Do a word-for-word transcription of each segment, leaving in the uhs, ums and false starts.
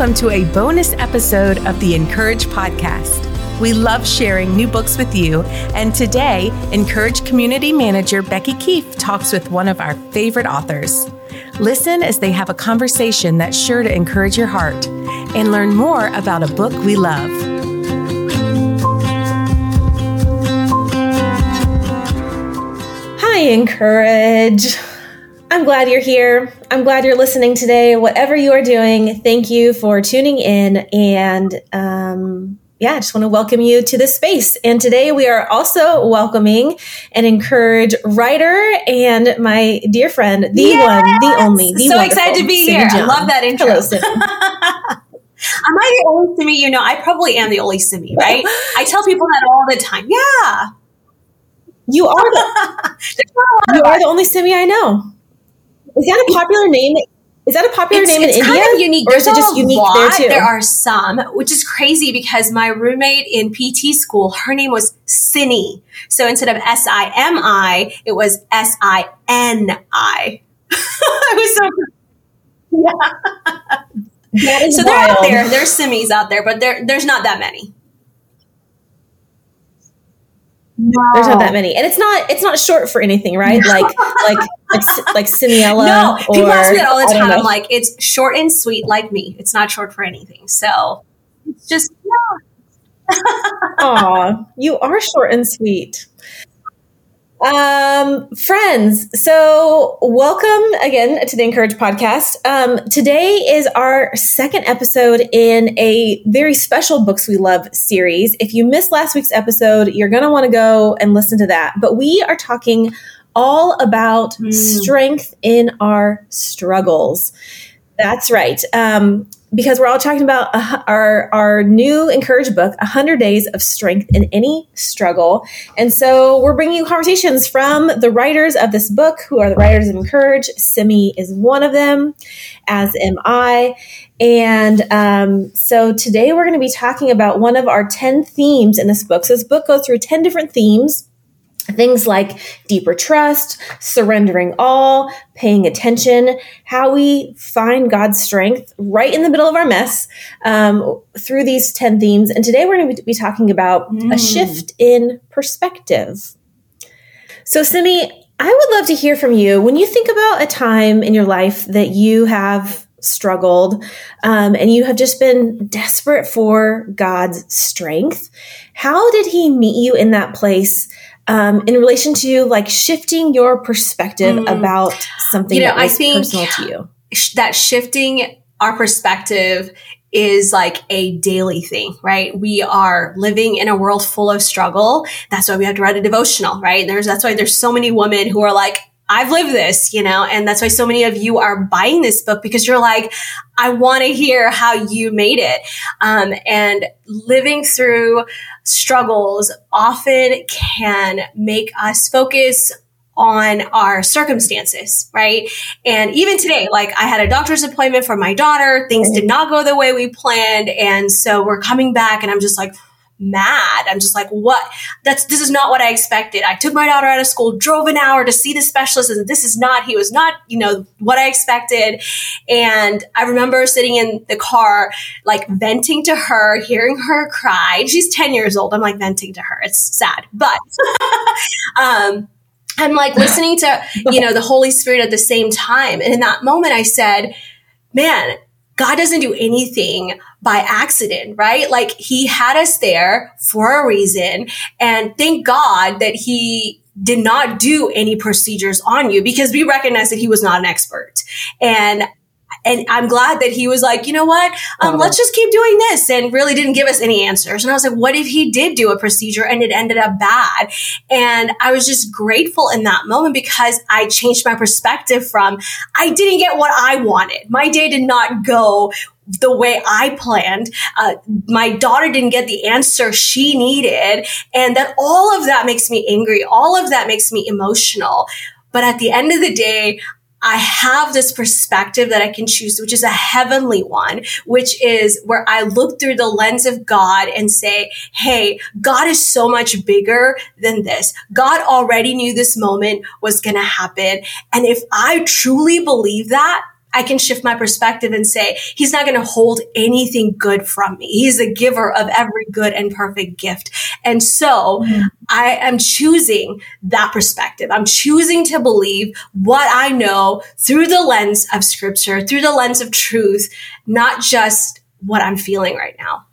welcome to a bonus episode of the Encourage podcast. We love sharing new books with you, and today, Encourage Community Manager Becky Keefe talks with one of our favorite authors. Listen as they have a conversation that's sure to encourage your heart, and learn more about a book we love. Hi, Encourage. I'm glad you're here. I'm glad you're listening today. Whatever you are doing, thank you for tuning in. And um, yeah, I just want to welcome you to this space. And today we are also welcoming an Encourage writer and my dear friend, the yes! one, the only, the so excited to be Simi here. John. I love that intro. Hello, Simi. Am I the only Simi you know? I probably am the only Simi, right? I tell people that all the time. Yeah. You are the, you are the only Simi I know. Is that a popular name? Is that a popular it's, name it's in India? It's kind of unique. Or There's is it just unique lot. there too? There are some, which is crazy because my roommate in P T school, her name was Sini. So instead of S I M I, it was S I N I. It was so yeah. That is so wild. they're out there. There's Simis out there, but there there's not that many. No. There's not that many, and it's not it's not short for anything, right? No. Like like like like Simiella. No, or, people ask me that all the time. I'm like, it's short and sweet, like me. It's not short for anything. So it's just yeah. Aw, you are short and sweet. Um, friends, so welcome again to the Encourage podcast. Um, today is our second episode in a very special Books We Love series. If you missed last week's episode, you're going to want to go and listen to that. But we are talking all about mm. strength in our struggles. That's right. Um, because we're all talking about uh, our, our new Encourage book, one hundred Days of Strength in Any Struggle. And so we're bringing you conversations from the writers of this book, who are the writers of Encourage. Simi is one of them, as am I. And um, so today we're going to be talking about one of our ten themes in this book. So this book goes through ten different themes. Things like deeper trust, surrendering all, paying attention, how we find God's strength right in the middle of our mess um, through these ten themes. And today we're going to be talking about mm. a shift in perspective. So, Simi, I would love to hear from you. When you think about a time in your life that you have struggled um, and you have just been desperate for God's strength, how did he meet you in that place? Um, in relation to like shifting your perspective mm. about something you know, that was I think personal to you. That shifting our perspective is like a daily thing, right? We are living in a world full of struggle. That's why we have to write a devotional, right? There's, that's why there's so many women who are like, I've lived this, you know, and that's why so many of you are buying this book, because you're like, I want to hear how you made it. Um, and living through struggles often can make us focus on our circumstances, right? And even today, like I had a doctor's appointment for my daughter. Things did not go the way we planned. And so we're coming back and I'm just like, mad. I'm just like, what? That's, this is not what I expected. I took my daughter out of school, drove an hour to see the specialist, and this is not, he was not, you know, what I expected. And I remember sitting in the car, like venting to her, hearing her cry. She's ten years old. I'm like venting to her. It's sad, but, um, I'm like listening to, you know, the Holy Spirit at the same time. And in that moment I said, man, God doesn't do anything by accident, right? Like he had us there for a reason. And thank God that he did not do any procedures on you, because we recognize that he was not an expert. And And I'm glad that he was like, you know what, um, let's just keep doing this, and really didn't give us any answers. And I was like, what if he did do a procedure and it ended up bad? And I was just grateful in that moment, because I changed my perspective from, I didn't get what I wanted. My day did not go the way I planned. Uh, my daughter didn't get the answer she needed. And that all of that makes me angry. All of that makes me emotional. But at the end of the day, I have this perspective that I can choose, which is a heavenly one, which is where I look through the lens of God and say, hey, God is so much bigger than this. God already knew this moment was going to happen. And if I truly believe that, I can shift my perspective and say, he's not going to hold anything good from me. He's the giver of every good and perfect gift. And so mm-hmm. I am choosing that perspective. I'm choosing to believe what I know through the lens of scripture, through the lens of truth, not just what I'm feeling right now.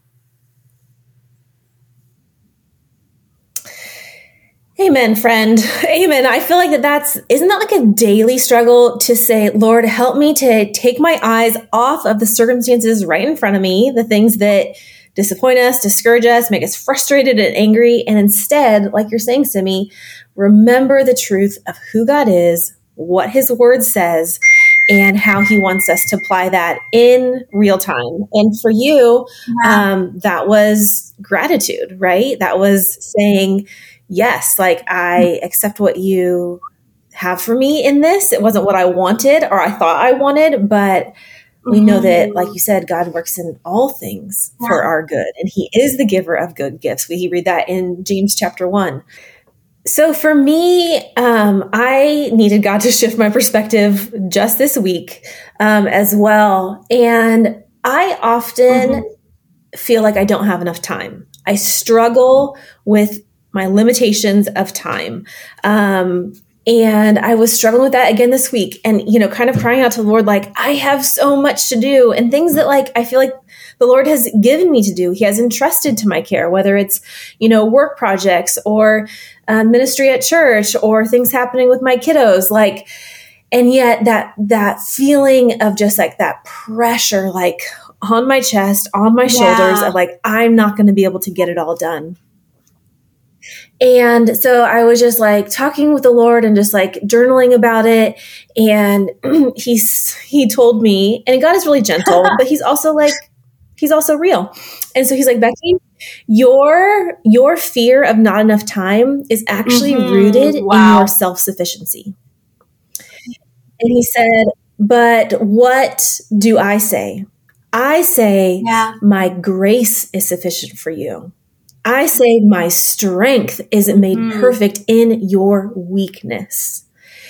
Amen, friend. Amen. I feel like that that's, isn't that like a daily struggle to say, Lord, help me to take my eyes off of the circumstances right in front of me, the things that disappoint us, discourage us, make us frustrated and angry. And instead, like you're saying, Simi, remember the truth of who God is, what his word says, and how he wants us to apply that in real time. And for you, yeah. um, that was gratitude, right? That was saying, yes, like I accept what you have for me in this. It wasn't what I wanted or I thought I wanted, but we mm-hmm. know that, like you said, God works in all things yeah. for our good. And he is the giver of good gifts. We read that in James chapter one. So for me, um, I needed God to shift my perspective just this week um, as well. And I often mm-hmm. feel like I don't have enough time. I struggle with my limitations of time. Um, and I was struggling with that again this week and, you know, kind of crying out to the Lord, like, I have so much to do and things that like, I feel like the Lord has given me to do. He has entrusted to my care, whether it's, you know, work projects or uh, ministry at church or things happening with my kiddos. Like, and yet that, that feeling of just like that pressure, like on my chest, on my yeah. shoulders of like, I'm not going to be able to get it all done. And so I was just like talking with the Lord and just like journaling about it. And he's, he told me, and God is really gentle, but he's also like, he's also real. And so he's like, Becky, your, your fear of not enough time is actually mm-hmm. rooted wow. in your self-sufficiency. And he said, but what do I say? I say, yeah. my grace is sufficient for you. I say my strength is made mm. perfect in your weakness.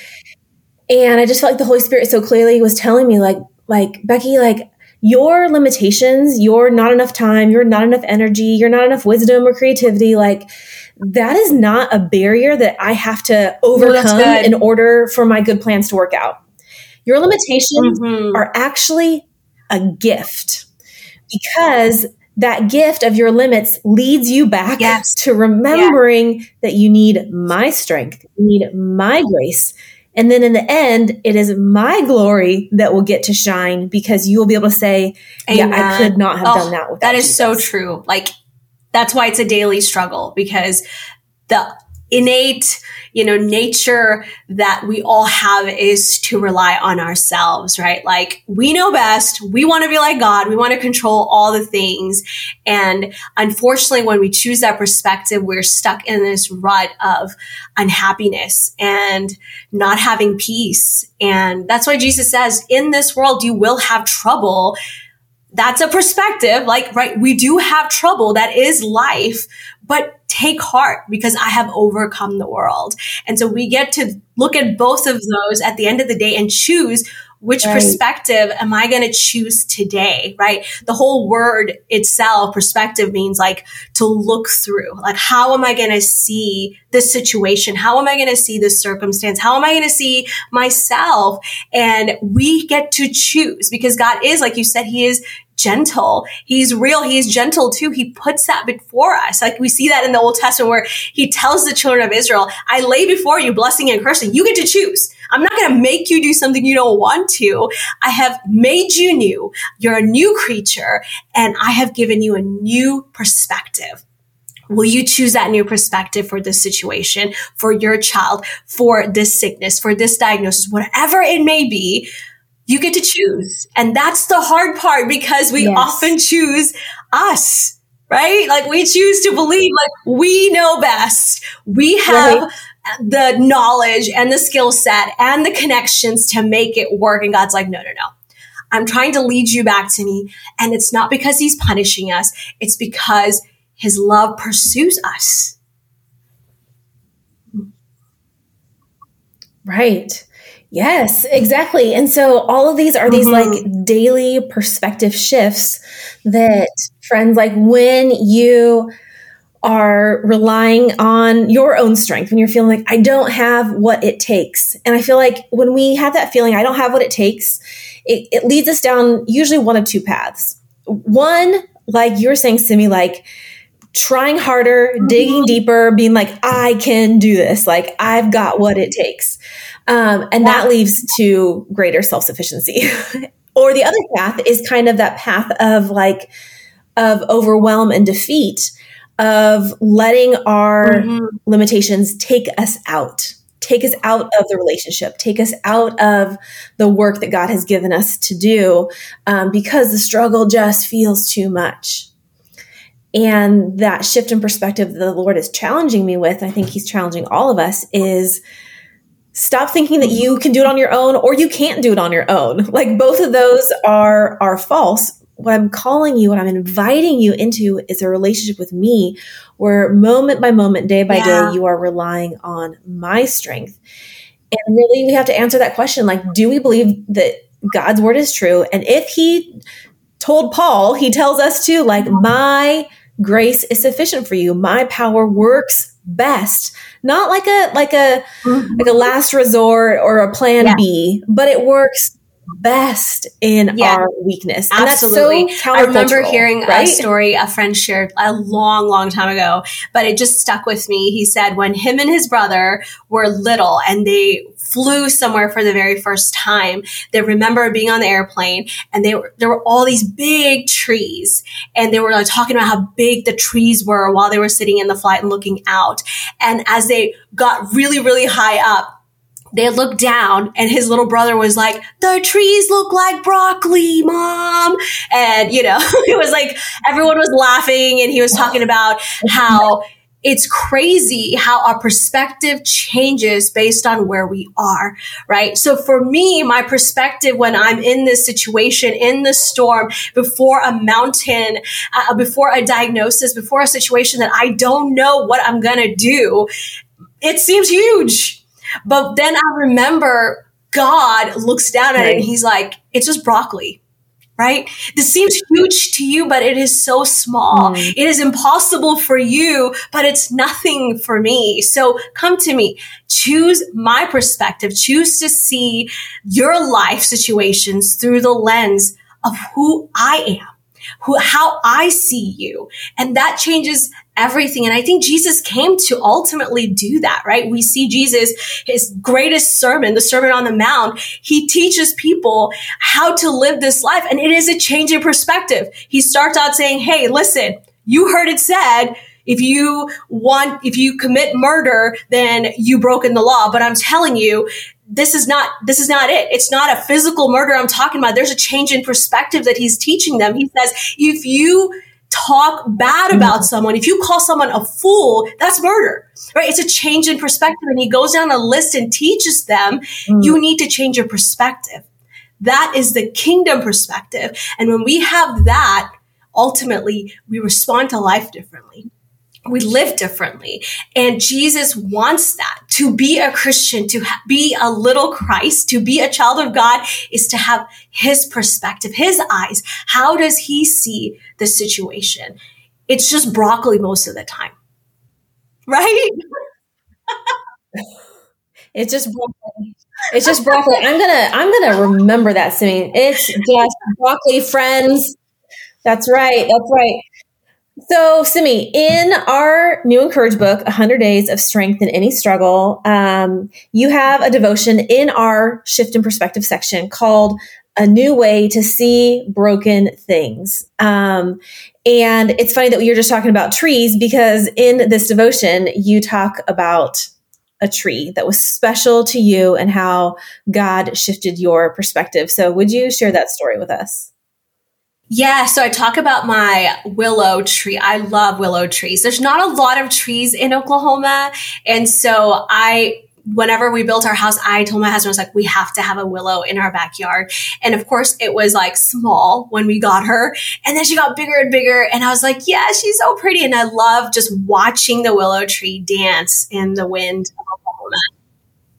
And I just felt like the Holy Spirit so clearly was telling me like, like, Becky, like your limitations, your not enough time, your not enough energy, your not enough wisdom or creativity, like that is not a barrier that I have to overcome well, in order for my good plans to work out. Your limitations mm-hmm. are actually a gift because that gift of your limits leads you back yes. to remembering yeah. that you need my strength, you need my grace. And then in the end, it is my glory that will get to shine because you will be able to say, Amen. yeah, I could not have oh, done that without That is Jesus. So true. Like, that's why it's a daily struggle because the innate, you know, nature that we all have is to rely on ourselves, right? Like we know best. We want to be like God. We want to control all the things. And unfortunately, when we choose that perspective, we're stuck in this rut of unhappiness and not having peace. And that's why Jesus says, in this world, you will have trouble. That's a perspective. Like, right, we do have trouble. That is life, but take heart because I have overcome the world. And so we get to look at both of those at the end of the day and choose which right. perspective am I going to choose today, right? The whole word itself, perspective, means like to look through. Like, how am I going to see this situation? How am I going to see this circumstance? How am I going to see myself? And we get to choose because God is, like you said, he is gentle. He's real. He's gentle too. He puts that before us. Like we see that in the Old Testament where he tells the children of Israel, I lay before you blessing and cursing. You get to choose. I'm not going to make you do something you don't want to. I have made you new. You're a new creature and I have given you a new perspective. Will you choose that new perspective for this situation, for your child, for this sickness, for this diagnosis, whatever it may be? You get to choose. And that's the hard part because we yes. often choose us, right? Like we choose to believe like we know best. We have right. the knowledge and the skill set and the connections to make it work. And God's like, no, no, no. I'm trying to lead you back to me. And it's not because he's punishing us. It's because his love pursues us. Right. Yes, exactly. And so all of these are these Mhm. like daily perspective shifts that, friends, like when you are relying on your own strength, when you're feeling like, I don't have what it takes. And I feel like when we have that feeling, I don't have what it takes, it, it leads us down usually one of two paths. One, like you were saying, Simi, like trying harder, digging deeper, being like, I can do this. Like I've got what it takes. Um, and that leads to greater self-sufficiency. Or the other path is kind of that path of like, of overwhelm and defeat, of letting our Mhm. limitations take us out, take us out of the relationship, take us out of the work that God has given us to do, um, because the struggle just feels too much. And that shift in perspective that the Lord is challenging me with, I think he's challenging all of us, is stop thinking that you can do it on your own or you can't do it on your own. Like both of those are, are false. What I'm calling you, what I'm inviting you into is a relationship with me where moment by moment, day by Yeah. day, you are relying on my strength. And really we have to answer that question. Like, do we believe that God's word is true? And if he told Paul, he tells us too, like, my grace is sufficient for you. My power works best. Not like a, like a, Mhm. like a last resort or a plan Yeah. B, but it works best in Yeah. our weakness. Absolutely. And that's so I remember countercultural, hearing right? a story a friend shared a long, long time ago, but it just stuck with me. He said when him and his brother were little and they flew somewhere for the very first time, they remember being on the airplane and they were, there were all these big trees and they were like talking about how big the trees were while they were sitting in the flight and looking out. And as they got really, really high up, they looked down and his little brother was like, the trees look like broccoli, Mom. And, you know, it was like everyone was laughing and he was talking about how it's crazy how our perspective changes based on where we are, right? So for me, my perspective when I'm in this situation, in the storm, before a mountain, uh, before a diagnosis, before a situation that I don't know what I'm going to do, it seems huge. But then I remember God looks down at it and he's like, it's just broccoli, right? This seems huge to you, but it is so small. Mm. It is impossible for you, but it's nothing for me. So come to me, choose my perspective, choose to see your life situations through the lens of who I am. Who, how I see you. And that changes everything. And I think Jesus came to ultimately do that, right? We see Jesus, his greatest sermon, the Sermon on the Mount. He teaches people how to live this life. And it is a change in perspective. He starts out saying, hey, listen, you heard it said, if you want, if you commit murder, then you broken the law. But I'm telling you, this is not, this is not it. It's not a physical murder I'm talking about. There's a change in perspective that he's teaching them. He says, if you talk bad about someone, if you call someone a fool, that's murder, right? It's a change in perspective. And he goes down a list and teaches them, Mm. you need to change your perspective. That is the kingdom perspective. And when we have that, ultimately, we respond to life differently. We live differently. And Jesus wants that. To be a Christian, to ha- be a little Christ, to be a child of God is to have his perspective, his eyes. How does he see the situation? It's just broccoli most of the time, right? It's just broccoli. It's just broccoli. I'm gonna I'm gonna remember that, Simi. It's just broccoli, friends. That's right. That's right. So, Simi, in our new Encourage book, one hundred Days of Strength in Any Struggle, um, you have a devotion in our Shift in Perspective section called A New Way to See Broken Things. Um, and it's funny that you're just talking about trees because in this devotion, you talk about a tree that was special to you and how God shifted your perspective. So would you share that story with us? Yeah, so I talk about my willow tree. I love willow trees. There's not a lot of trees in Oklahoma. And so I, whenever we built our house, I told my husband, I was like, we have to have a willow in our backyard. And of course it was like small when we got her. And then she got bigger and bigger. And I was like, yeah, she's so pretty. And I love just watching the willow tree dance in the wind of Oklahoma.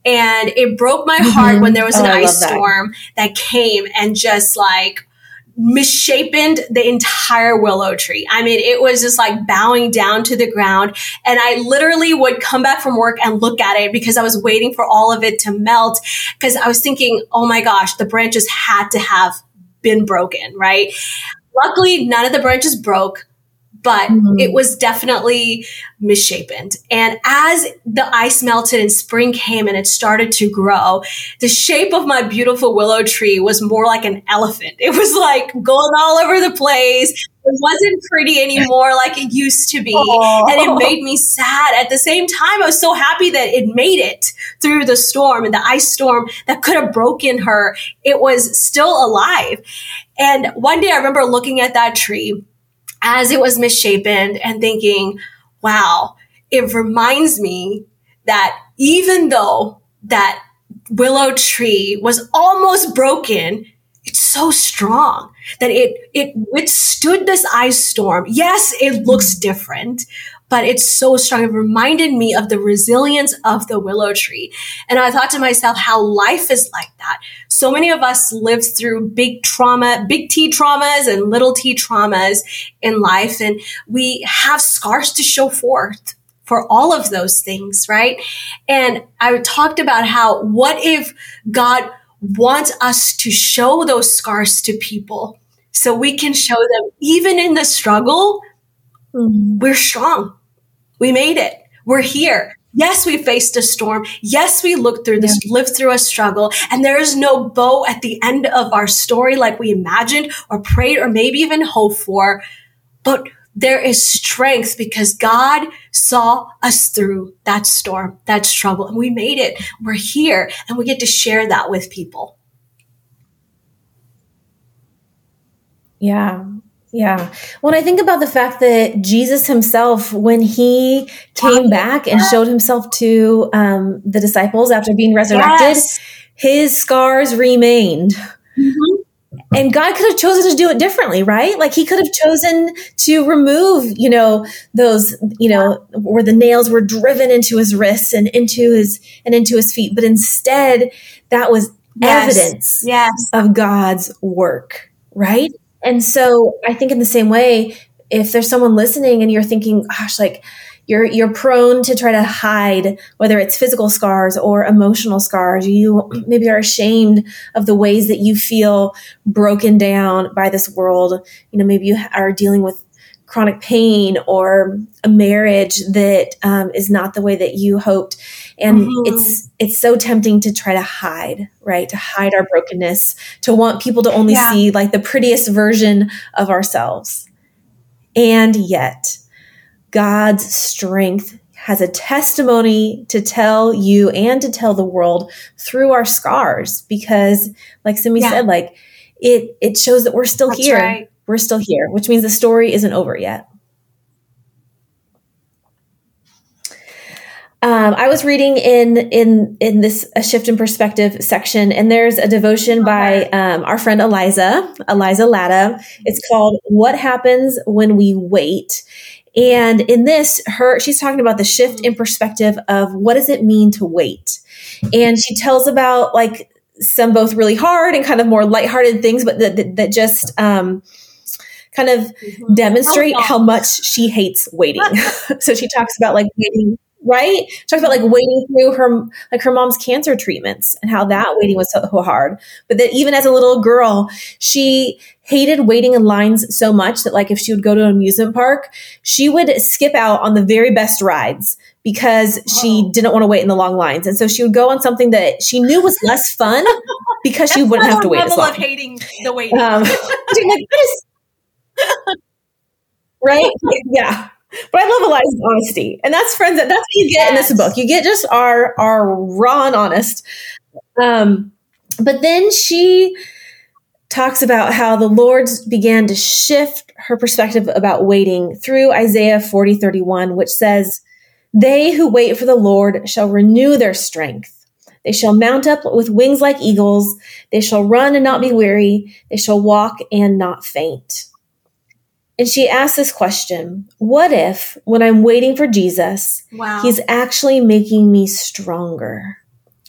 And it broke my heart Mm-hmm. when there was an Oh, I ice love that. storm that came and just like misshapen the entire willow tree. I mean, it was just like bowing down to the ground. And I literally would come back from work and look at it because I was waiting for all of it to melt. Because I was thinking, oh my gosh, the branches had to have been broken, right? Luckily, none of the branches broke, but Mhm. it was definitely misshapen. And as the ice melted and spring came and it started to grow, the shape of my beautiful willow tree was more like an elephant. It was like going all over the place. It wasn't pretty anymore like it used to be. Aww. And it made me sad. At the same time, I was so happy that it made it through the storm and the ice storm that could have broken her. It was still alive. And one day I remember looking at that tree as it was misshapen and thinking, wow, it reminds me that even though that willow tree was almost broken, it's so strong that it, it withstood this ice storm. Yes, it looks different, but it's so strong. It reminded me of the resilience of the willow tree. And I thought to myself how life is like that. So many of us live through big trauma, big T traumas and little T traumas in life. And we have scars to show forth for all of those things, right? And I talked about how, what if God wants us to show those scars to people so we can show them even in the struggle, Mhm. we're strong. We made it. We're here. Yes, we faced a storm. Yes, we looked through this, Yeah. lived through a struggle, and there is no bow at the end of our story like we imagined or prayed or maybe even hoped for. But there is strength because God saw us through that storm, that struggle, and we made it. We're here, and we get to share that with people. Yeah. Yeah. When I think about the fact that Jesus himself, when he came back and showed himself to um, the disciples after being resurrected, Yes. his scars remained. Mm-hmm. And God could have chosen to do it differently, right? Like he could have chosen to remove, you know, those, you know, where the nails were driven into his wrists and into his and into his feet. But instead, that was Yes. evidence Yes. of God's work, right? And so I think in the same way, if there's someone listening and you're thinking, gosh, like you're you're prone to try to hide, whether it's physical scars or emotional scars, you maybe are ashamed of the ways that you feel broken down by this world. You know, maybe you are dealing with chronic pain or a marriage that um, is not the way that you hoped. And Mhm. it's it's so tempting to try to hide, right? To hide our brokenness, to want people to only Yeah. see like the prettiest version of ourselves. And yet, God's strength has a testimony to tell you and to tell the world through our scars. Because like Simi Yeah. said, like it it shows that we're still That's here. right. We're still here, which means the story isn't over yet. Um, I was reading in in in this A Shift in Perspective section, and there's a devotion by um, our friend Eliza, Eliza Latta. It's called "What Happens When We Wait." And in this, her she's talking about the shift in perspective of what does it mean to wait. And she tells about like some both really hard and kind of more lighthearted things, but that that, that just um, kind of Mhm. demonstrate Oh, no. how much she hates waiting. So she talks about like waiting. Right? She talks about like waiting through her, like her mom's cancer treatments and how that waiting was so hard. But that even as a little girl, she hated waiting in lines so much that like if she would go to an amusement park, she would skip out on the very best rides because she Oh. didn't want to wait in the long lines. And so she would go on something that she knew was less fun because she wouldn't have to wait as level long. of hating the waiting. Um, like, that is- right? Yeah. But I love Eliza's honesty. And that's friends. That's what you get in this Yes. book. You get just our, our raw and honest. Um, but then she talks about how the Lord began to shift her perspective about waiting through Isaiah forty thirty-one, which says, "They who wait for the Lord shall renew their strength. They shall mount up with wings like eagles. They shall run and not be weary. They shall walk and not faint." And she asked this question: what if, when I'm waiting for Jesus, Wow. he's actually making me stronger?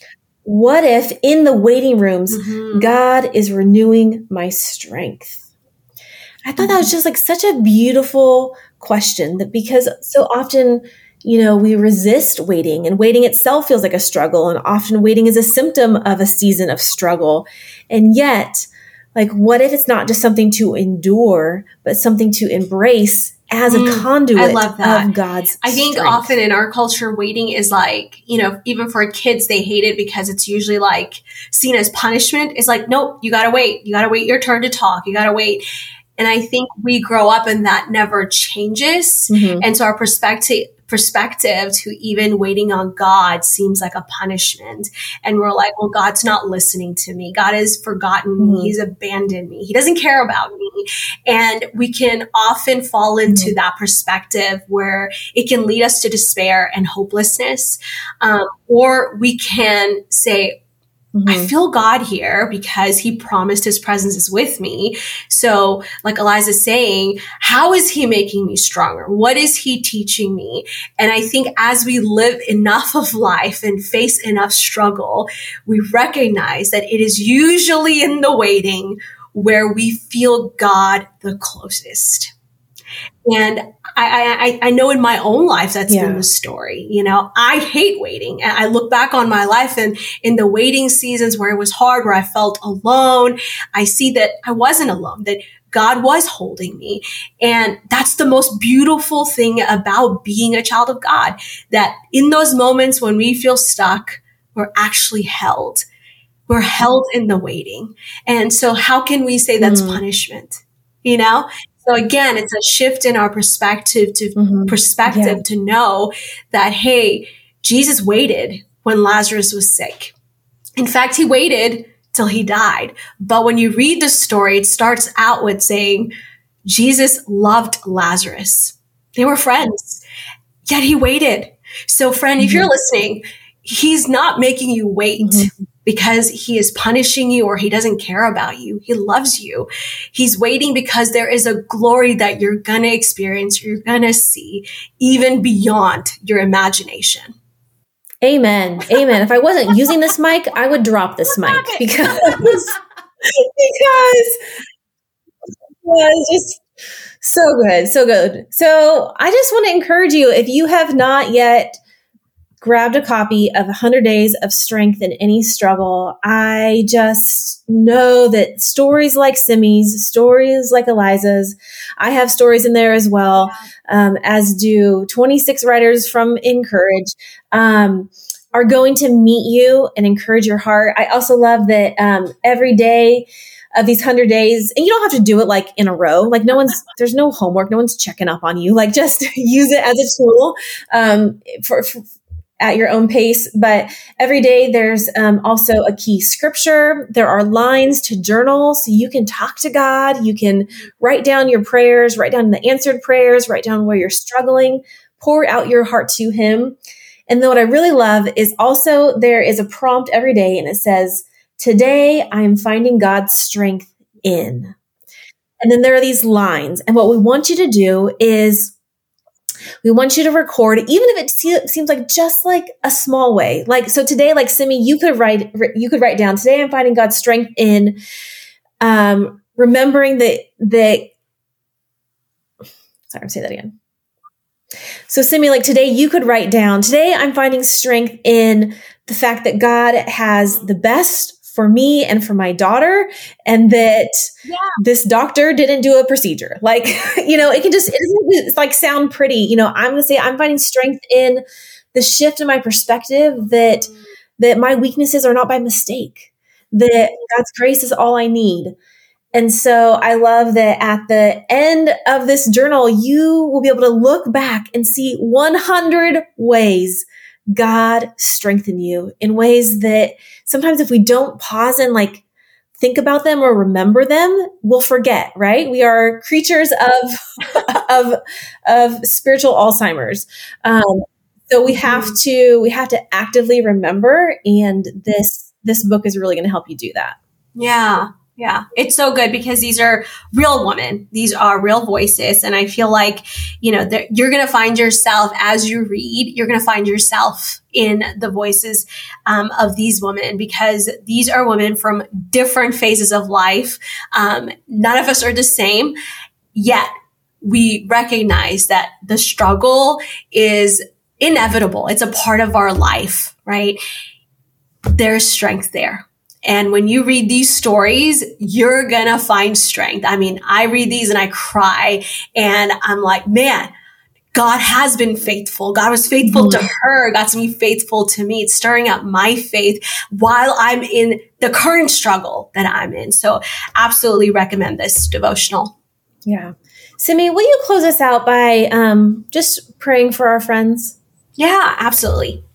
what if in the waiting rooms, Mm-hmm. God is renewing my strength? I thought that was just like such a beautiful question, that because so often, you know, we resist waiting, and waiting itself feels like a struggle. And often waiting is a symptom of a season of struggle. And yet, like, what if it's not just something to endure, but something to embrace as a Mm, conduit I love that. of God's I think strength? often in our culture, waiting is like, you know, even for kids, they hate it because it's usually like seen as punishment. It's like, nope, you gotta wait. You gotta wait your turn to talk. You gotta wait. And I think we grow up and that never changes. Mhm. And so our perspective, perspective to even waiting on God seems like a punishment. And we're like, well, God's not listening to me. God has forgotten me. Mhm. He's abandoned me. He doesn't care about me. And we can often fall into Mhm. that perspective where it can lead us to despair and hopelessness. Um, or we can say, I Mhm. feel God here because he promised his presence is with me. So like Eliza's saying, how is he making me stronger? What is he teaching me? And I think as we live enough of life and face enough struggle, we recognize that it is usually in the waiting where we feel God the closest. And I, I, I know in my own life, that's Yeah. been the story. You know, I hate waiting. And I look back on my life and in the waiting seasons where it was hard, where I felt alone, I see that I wasn't alone, that God was holding me. And that's the most beautiful thing about being a child of God, that in those moments when we feel stuck, we're actually held. We're held in the waiting. And so how can we say that's Mm. punishment? You know? So again, it's a shift in our perspective to Mhm. perspective Yeah. to know that, hey, Jesus waited when Lazarus was sick. In fact, he waited till he died. But when you read the story, it starts out with saying Jesus loved Lazarus. They were friends, yet he waited. So friend, if you're listening, he's not making you wait Mhm. because he is punishing you or he doesn't care about you. He loves you. He's waiting because there is a glory that you're going to experience, you're going to see even beyond your imagination. Amen. Amen. If I wasn't using this mic, I would drop this mic because, because it's just so good. So good. So I just want to encourage you, if you have not yet grabbed a copy of one hundred Days of Strength in Any Struggle, I just know that stories like Simi's, stories like Eliza's, I have stories in there as well, um, as do twenty-six writers from Encourage, um, are going to meet you and encourage your heart. I also love that um, every day of these hundred days, and you don't have to do it like in a row. Like no one's, there's no homework. No one's checking up on you. Like just use it as a tool um, for, for at your own pace. But every day there's um, also a key scripture. There are lines to journal so you can talk to God. You can write down your prayers, write down the answered prayers, write down where you're struggling, pour out your heart to him. And then what I really love is also there is a prompt every day and it says, today I'm finding God's strength in. And then there are these lines. And what we want you to do is we want you to record, even if it se- seems like just like a small way. Like, so today, like Simi, you could write, you could write down, today I'm finding God's strength in, um, remembering that, that, sorry, I'm saying that again. So Simi, like today you could write down, today I'm finding strength in the fact that God has the best for me and for my daughter, and that yeah. this doctor didn't do a procedure. Like, you know, it can just, it doesn't it's like sound pretty. You know, I'm going to say I'm finding strength in the shift in my perspective that, that my weaknesses are not by mistake, that God's grace is all I need. And so I love that at the end of this journal, you will be able to look back and see one hundred ways God strengthened you in ways that sometimes if we don't pause and like think about them or remember them, we'll forget, right? We are creatures of, of, of spiritual Alzheimer's. Um, so we have to, we have to actively remember, and this, this book is really going to help you do that. Yeah. Yeah, it's so good because these are real women. These are real voices. And I feel like, you know, you're going to find yourself as you read, you're going to find yourself in the voices um, of these women, because these are women from different phases of life. Um, none of us are the same, yet we recognize that the struggle is inevitable. It's a part of our life, right? There's strength there. And when you read these stories, you're going to find strength. I mean, I read these and I cry and I'm like, man, God has been faithful. God was faithful mm-hmm. to her. God's been faithful to me. It's stirring up my faith while I'm in the current struggle that I'm in. So absolutely recommend this devotional. Yeah. Simi, will you close us out by um, just praying for our friends? Yeah, absolutely.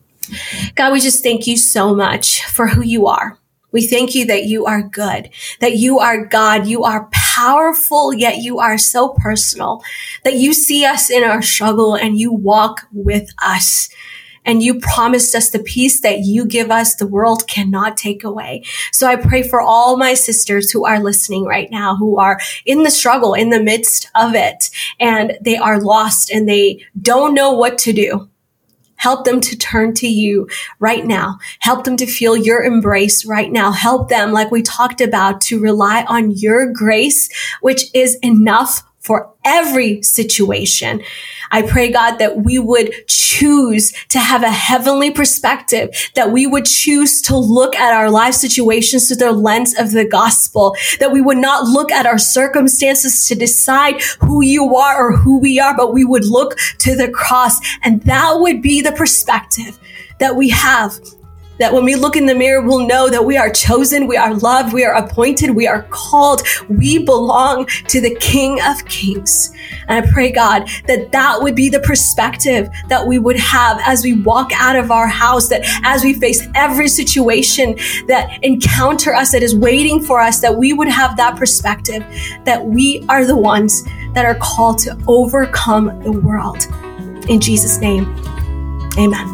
God, we just thank you so much for who you are. We thank you that you are good, that you are God, you are powerful, yet you are so personal, that you see us in our struggle and you walk with us. And you promised us the peace that you give us, the world cannot take away. So I pray for all my sisters who are listening right now, who are in the struggle, in the midst of it, and they are lost and they don't know what to do. Help them to turn to you right now. Help them to feel your embrace right now. Help them, like we talked about, to rely on your grace, which is enough for every situation. I pray, God, that we would choose to have a heavenly perspective, that we would choose to look at our life situations through the lens of the gospel, that we would not look at our circumstances to decide who you are or who we are, but we would look to the cross. And that would be the perspective that we have. That when we look in the mirror, we'll know that we are chosen, we are loved, we are appointed, we are called, we belong to the King of Kings. And I pray, God, that that would be the perspective that we would have as we walk out of our house, that as we face every situation that encounter us, that is waiting for us, that we would have that perspective, that we are the ones that are called to overcome the world. In Jesus' name, amen.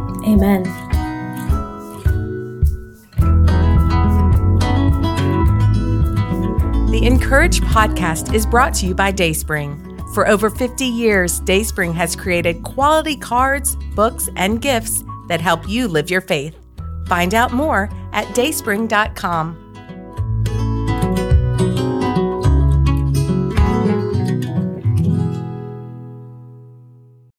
Amen. The Encourage podcast is brought to you by Dayspring. For over fifty years, Dayspring has created quality cards, books, and gifts that help you live your faith. Find out more at dayspring dot com.